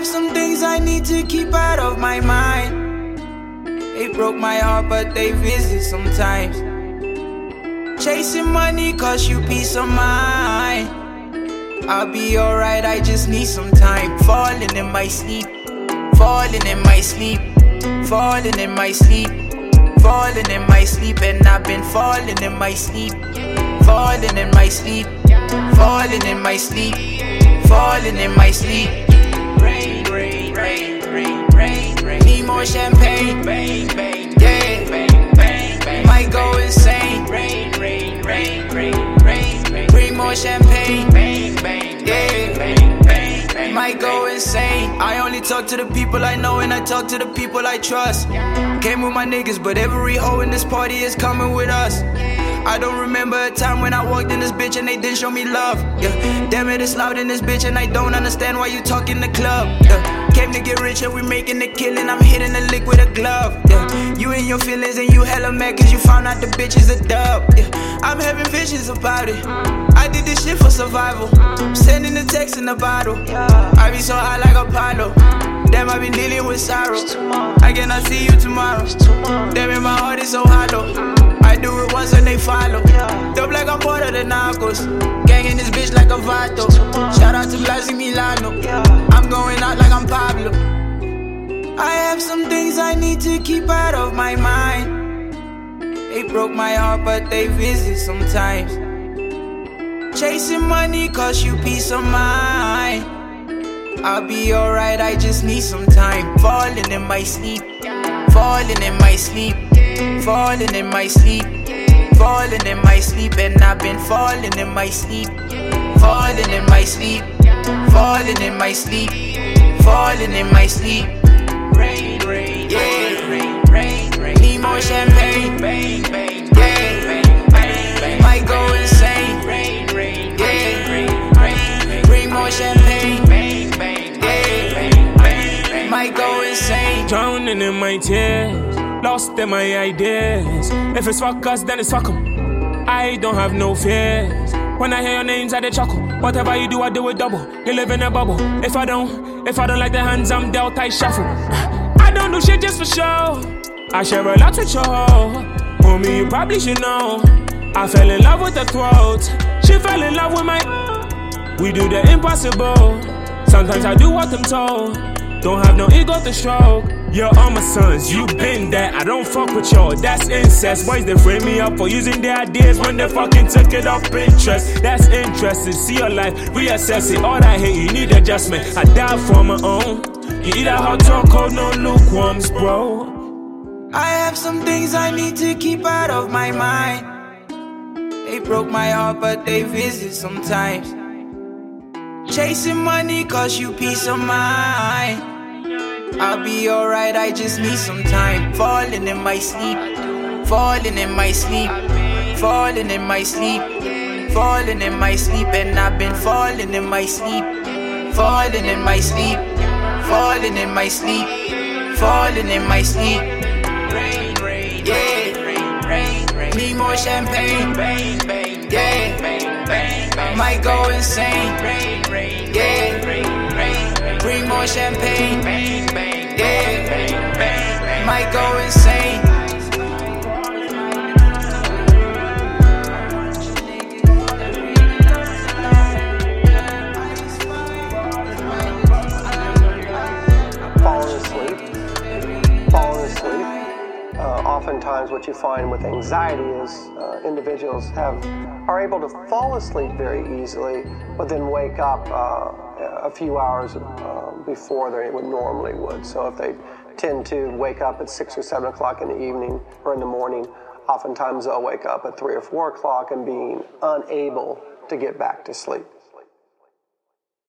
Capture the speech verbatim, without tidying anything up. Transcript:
some things I need to keep out of my mind. They broke my heart, but they visit sometimes. Chasing money cost you peace of mind. I'll be alright, I just need some time. Falling in my sleep, falling in my sleep, falling in my sleep, falling in my sleep, and I've been falling in my sleep, falling in my sleep, falling in my sleep, falling in my sleep. Rain, rain, rain, rain, rain, rain. Need more champagne, bang, bang, yeah, bang, bang, bang. Might go insane. Rain, rain, rain, rain, rain, rain. Bring more champagne, bang, bang, yeah, bang, bang, bang. Might go insane. I only talk to the people I know and I talk to the people I trust. Came with my niggas, but every hoe in this party is coming with us. I don't remember a time when I walked in this bitch and they didn't show me love. Yeah, damn it, it's loud in this bitch and I don't understand why you talk in the club. Yeah, came to get rich and we making a killing. I'm hitting the lick with a glove. Yeah, you in your feelings and you hella mad cause you found out the bitch is a dub. Yeah, I'm having visions about it. I did this shit for survival. I'm sending the text in the bottle. I be so high like Apollo. Damn, I been dealing with sorrow. I cannot see you tomorrow. Damn it, my heart is so hollow. I do it once and they follow. Dope like I'm part of the Narcos. Gang in this bitch like a vato. Shout out to Blasey Milano. I'm going out like I'm Pablo. I have some things I need to keep out of my mind. They broke my heart, but they visit sometimes. Chasing money cost you peace of mind. I'll be alright, I just need some time. Falling in my sleep, falling in my sleep, falling in my sleep, falling in my sleep, and I've been falling in my sleep, falling in my sleep, falling in my sleep, falling in my sleep. Rain, rain, yeah, rain, rain, rain. Need more champagne, bang, bang, yeah, bang, bang. Might go insane. Rain, rain, yeah, rain, rain. Bring more champagne, bang, bang, yeah, bang, bang. Might go insane. Drowning in my tears, lost in my ideas. If it's fuck us, then it's fuck 'em. I don't have no fears. When I hear your names, I dey chuckle. Whatever you do, I do it double. You live in a bubble. If I don't, if I don't like the hands I'm dealt, I shuffle. I don't do shit just for show. I share a lot with your hoe. Homie, you probably should know. I fell in love with the throat. She fell in love with my. We do the impossible. Sometimes I do what I'm told. Don't have no ego to stroke. You're all my sons, you been that. I don't fuck with y'all, that's incest. Boys, they frame me up for using their ideas when they fucking took it off Pinterest. That's interesting, see your life, reassess it. All that hate, you need adjustment. I die for my own. You either hot or cold, no lukewarms, bro. I have some things I need to keep out of my mind. They broke my heart, but they visit sometimes. Chasing money cost you peace of mind. I'll be alright, I just need some time. Falling in my sleep, falling in my sleep, falling in my sleep, falling in my sleep, and I've been falling in my sleep, falling in my sleep, falling in my sleep, falling in my sleep. Rain, rain, yeah, rain, rain, rain. Need more champagne, bang, bang, yeah, bang, bang, bang. Might go insane. Rain, rain, yeah, rain, rain. Bring more champagne, bang, bang, yeah, bang, bang, bang. Might go insane. Falling asleep, falling asleep. Uh, oftentimes what you find with anxiety is uh, individuals have are able to fall asleep very easily, but then wake up uh, a few hours uh, before they would normally would. So if they tend to wake up at six or seven o'clock in the evening or in the morning, oftentimes they'll wake up at three or four o'clock and being unable to get back to sleep.